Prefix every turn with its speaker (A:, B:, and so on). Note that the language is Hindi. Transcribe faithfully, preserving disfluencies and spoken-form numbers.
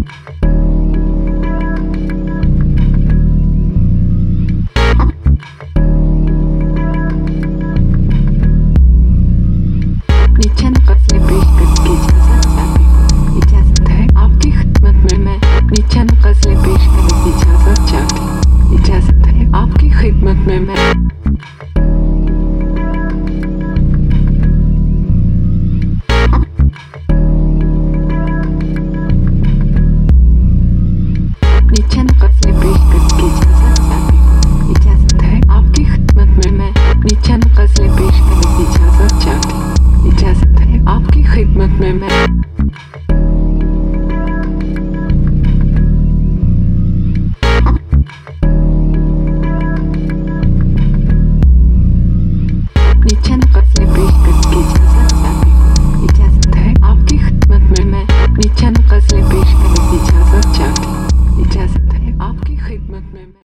A: चंद गज़लें पेश करने की इजाज़त चाहती हूँ। इजाज़त है आपकी खिदमत में मैं अपनी चंद गज़लें पेश करने की इजाज़त चाहती हूँ। इजाज़त है आपकी खिदमत में मैं अपनी चंद गज़लें पेश करने की इजाज़त चाहती हूँ। इजाज़त है आपकी खिदमत में मैं अपनी चंद गज़लें पेश करने की इजाज़त चाहती हूँ। इजाज़त है आपकी खिदमत में मैं अपनी चंद गज़लें पेश करने की इजाज़त चाहती हूँ। इजाज़त है आपकी खिदमत में मैं अपनी चंद गज़लें पेश करने की इजाज़त चाहती हूँ। इजाज़त है आपकी खिदमत में मैं